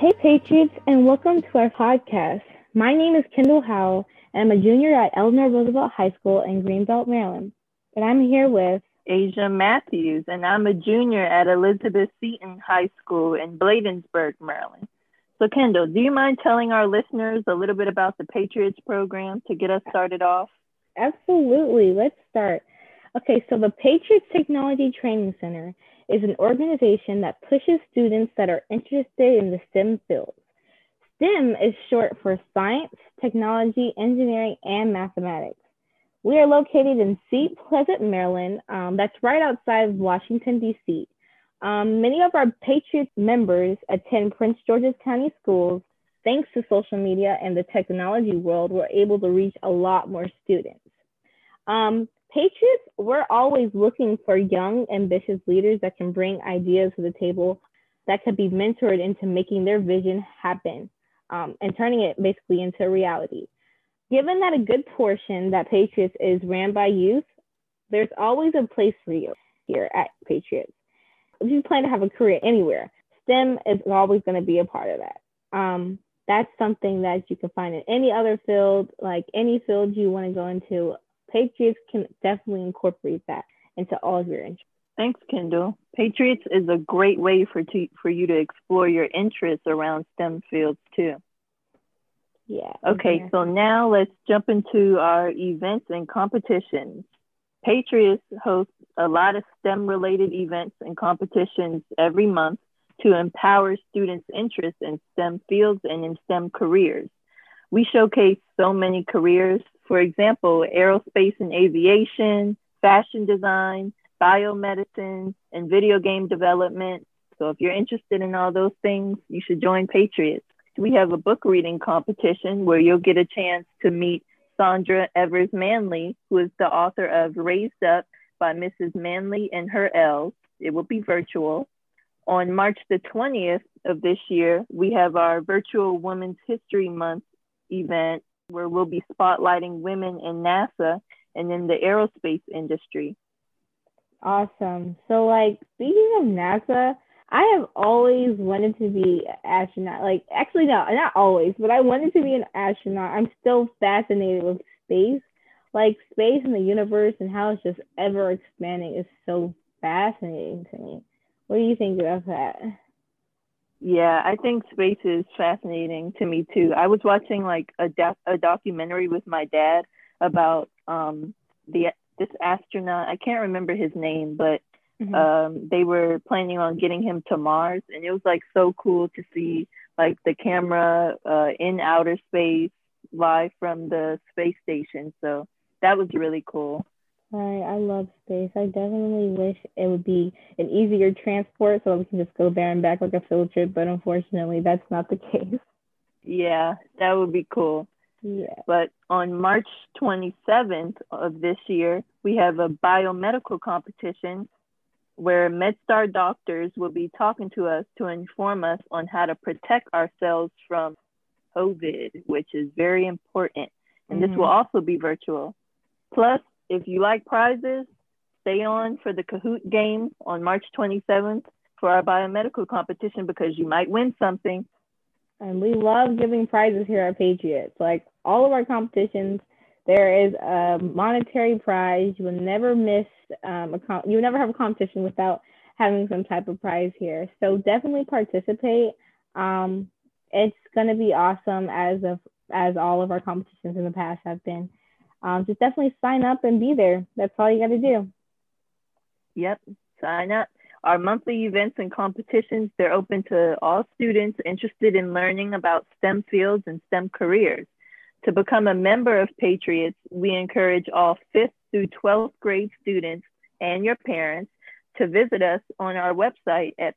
Hey, Patriots, and welcome to our podcast. My name is Kendall Howell, and I'm a junior at Eleanor Roosevelt High School in Greenbelt, Maryland. And I'm here with Asia Matthews, and I'm a junior at Elizabeth Seton High School in Bladensburg, Maryland. So, Kendall, do you mind telling our listeners a little bit about the Patriots program to get us started off? Absolutely. Let's start. Okay, so the Patriots Technology Training Center is an organization that pushes students that are interested in the STEM fields. STEM is short for science, technology, engineering, and mathematics. We are located in Seat Pleasant, Maryland. That's right outside of Washington, D.C. Many of our Patriots members attend Prince George's County schools. Thanks to social media and the technology world, we're able to reach a lot more students. Patriots, we're always looking for young, ambitious leaders that can bring ideas to the table that could be mentored into making their vision happen and turning it basically into reality. Given that a good portion that Patriots is ran by youth, there's always a place for you here at Patriots. If you plan to have a career anywhere, STEM is always going to be a part of that. That's something that you can find in any other field, like any field you want to go into. Patriots can definitely incorporate that into all of your interests. Thanks, Kendall. Patriots is a great way for you to explore your interests around STEM fields too. Yeah. Okay, so now let's jump into our events and competitions. Patriots host a lot of STEM-related events and competitions every month to empower students' interest in STEM fields and in STEM careers. We showcase so many careers, for example, aerospace and aviation, fashion design, biomedicine, and video game development. So if you're interested in all those things, you should join Patriots. We have a book reading competition where you'll get a chance to meet Sandra Evers Manley, who is the author of Raised Up by Mrs. Manley and Her Elves. It will be virtual. On March the 20th of this year, we have our virtual Women's History Month event where we'll be spotlighting women in NASA and in the aerospace industry. Awesome. So, speaking of NASA, I have always wanted to be an astronaut. Actually, no, not always, but I wanted to be an astronaut. I'm still fascinated with space. Space and the universe and how it's just ever expanding is so fascinating to me. What do you think about that? Yeah, I think space is fascinating to me too. I was watching a documentary with my dad about this astronaut. I can't remember his name, but they were planning on getting him to Mars, and it was so cool to see the camera in outer space live from the space station. So that was really cool. Right, I love space. I definitely wish it would be an easier transport so we can just go there and back like a field trip, but unfortunately that's not the case. Yeah, that would be cool. Yeah. But on March 27th of this year, we have a biomedical competition where MedStar doctors will be talking to us to inform us on how to protect ourselves from COVID, which is very important. And this will also be virtual. Plus, if you like prizes, stay on for the Kahoot game on March 27th for our biomedical competition because you might win something. And we love giving prizes here at Patriots. All of our competitions, there is a monetary prize. You will never miss you will never have a competition without having some type of prize here. So definitely participate. It's gonna be awesome as all of our competitions in the past have been. Just definitely sign up and be there. That's all you got to do. Yep, sign up. Our monthly events and competitions, they're open to all students interested in learning about STEM fields and STEM careers. To become a member of Patriots, we encourage all 5th through 12th grade students and your parents to visit us on our website at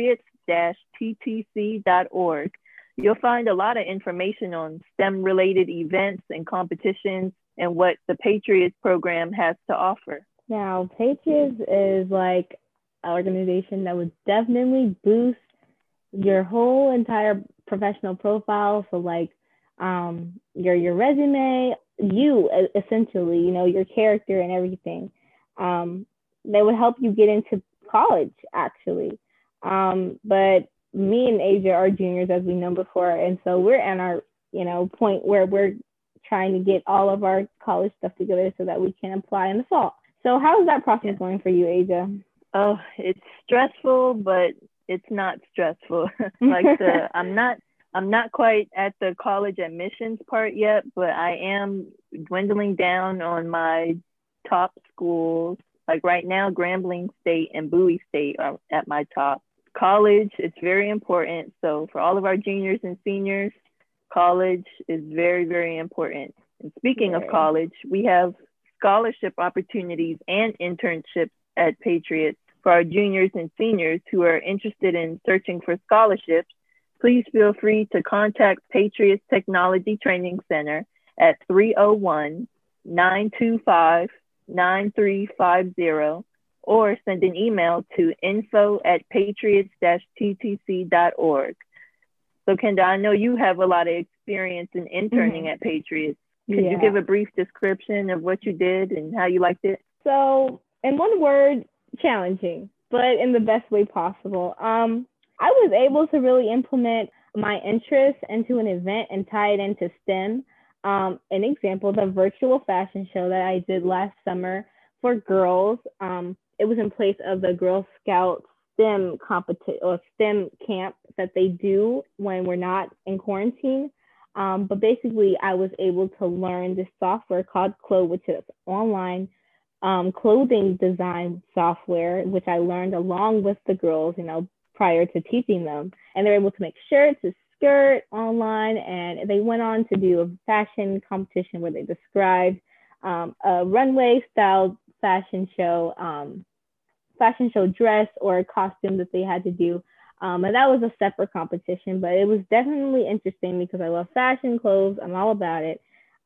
patriots-ttc.org. You'll find a lot of information on STEM-related events and competitions and what the Patriots program has to offer. Now, Patriots is an organization that would definitely boost your whole entire professional profile. So your resume, you essentially, your character and everything. They would help you get into college actually. But me and Asia are juniors, as we know before, and so we're in our, point where we're trying to get all of our college stuff together so that we can apply in the fall. So how's that process going for you, Asia? Oh, it's stressful, but it's not stressful. I'm not quite at the college admissions part yet, but I am dwindling down on my top schools. Like right now, Grambling State and Bowie State are at my top. College, it's very important. So for all of our juniors and seniors, college is very, very important. And speaking of college, we have scholarship opportunities and internships at Patriots for our juniors and seniors who are interested in searching for scholarships. Please feel free to contact Patriots Technology Training Center at 301-925-9350 or send an email to info@patriots-ttc.org. So Kenda, I know you have a lot of experience in interning at Patriots. Could you give a brief description of what you did and how you liked it? So in one word, challenging, but in the best way possible. I was able to really implement my interests into an event and tie it into STEM. An example, the virtual fashion show that I did last summer for girls. It was in place of the Girl Scout STEM competition or STEM camp that they do when we're not in quarantine. But basically, I was able to learn this software called Clo, which is online clothing design software, which I learned along with the girls, prior to teaching them. And they're able to make shirts, a skirt online, and they went on to do a fashion competition where they described a runway style fashion show dress or a costume that they had to do. And that was a separate competition, but it was definitely interesting because I love fashion, clothes, I'm all about it.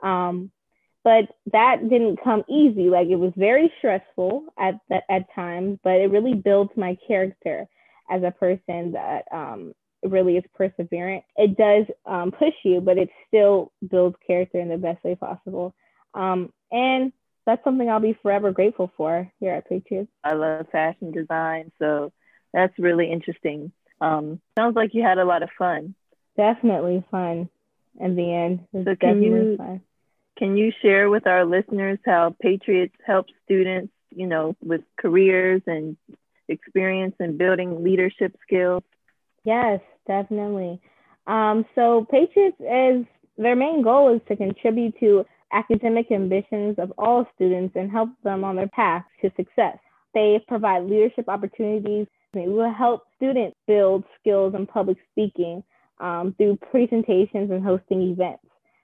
But that didn't come easy. Like, it was very stressful at times, but it really builds my character as a person that really is perseverant. It does push you, but it still builds character in the best way possible. And that's something I'll be forever grateful for here at Patriots. I love fashion design, so that's really interesting. Sounds like you had a lot of fun. Definitely fun in the end. So fun. Can you share with our listeners how Patriots help students, with careers and experience in building leadership skills? Yes, definitely. So Patriots their main goal is to contribute to academic ambitions of all students and help them on their path to success. They provide leadership opportunities. They will help students build skills in public speaking through presentations and hosting events.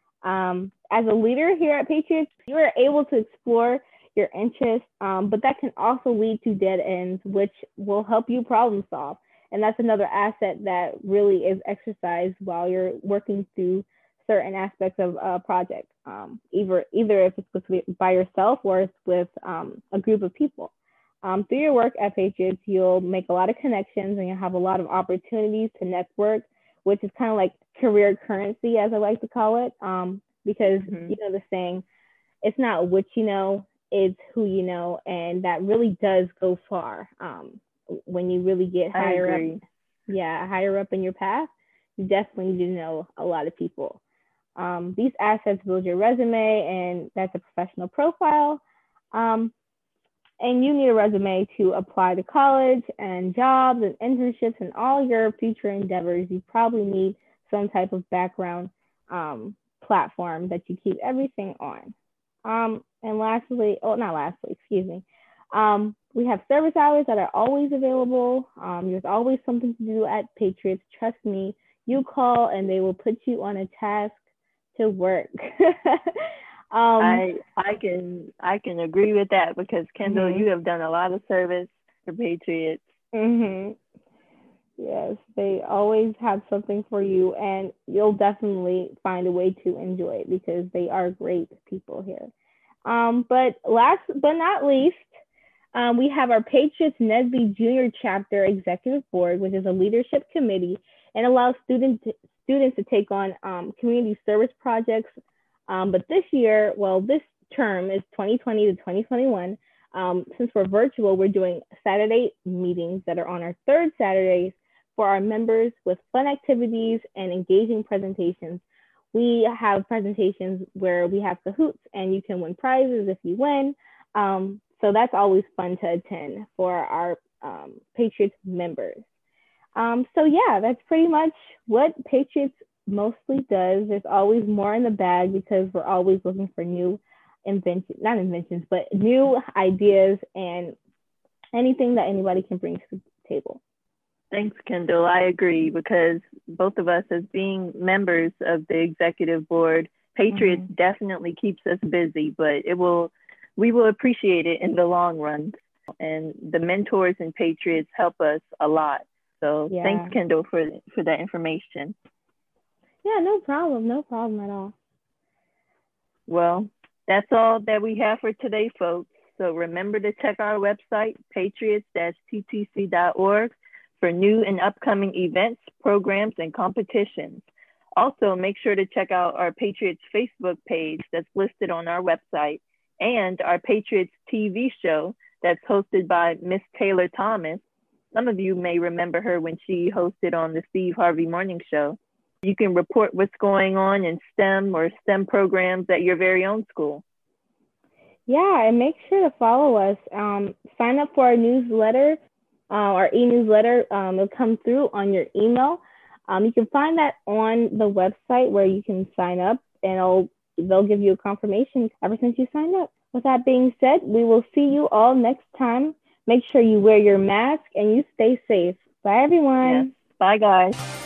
As a leader here at Patriots, you are able to explore your interests, but that can also lead to dead ends, which will help you problem solve. And that's another asset that really is exercised while you're working through certain aspects of a project, either if it's by yourself or it's with a group of people. Through your work at Patriots, you'll make a lot of connections and you'll have a lot of opportunities to network, which is kind of like career currency, as I like to call it, because the saying, it's not what you know, it's who you know, and that really does go far. When you really get higher up in your path, you definitely need to know a lot of people. These assets build your resume, and that's a professional profile. And you need a resume to apply to college and jobs and internships and all your future endeavors. You probably need some type of background platform that you keep everything on. And lastly, we have service hours that are always available. There's always something to do at Patriots. Trust me, you call and they will put you on a task to work. I can agree with that because Kendall, you have done a lot of service for Patriots. Yes, they always have something for you, and you'll definitely find a way to enjoy it because they are great people here. But last but not least, we have our Patriots NSBE Junior Chapter Executive Board, which is a leadership committee and allows students to take on community service projects. But this term is 2020 to 2021. Since we're virtual, we're doing Saturday meetings that are on our third Saturdays for our members with fun activities and engaging presentations. We have presentations where we have Kahoots and you can win prizes if you win. So that's always fun to attend for our Patriots members. So yeah, that's pretty much what Patriots mostly does. There's always more in the bag because we're always looking for new new ideas and anything that anybody can bring to the table. Thanks, Kendall. I agree, because both of us, as being members of the executive board, Patriots definitely keeps us busy, but we will appreciate it in the long run. And the mentors in Patriots help us a lot. So thanks, Kendall, for that information. Yeah, no problem at all. Well, that's all that we have for today, folks. So remember to check our website, patriots-ttc.org, for new and upcoming events, programs, and competitions. Also, make sure to check out our Patriots Facebook page that's listed on our website, and our Patriots TV show that's hosted by Miss Taylor Thomas. Some of you may remember her when she hosted on the Steve Harvey Morning Show. You can report what's going on in STEM or STEM programs at your very own school. Yeah, and make sure to follow us. Sign up for our newsletter, our e-newsletter. It'll come through on your email. You can find that on the website where you can sign up, and they'll give you a confirmation ever since you signed up. With that being said, we will see you all next time. Make sure you wear your mask and you stay safe. Bye, everyone. Yes. Bye, guys.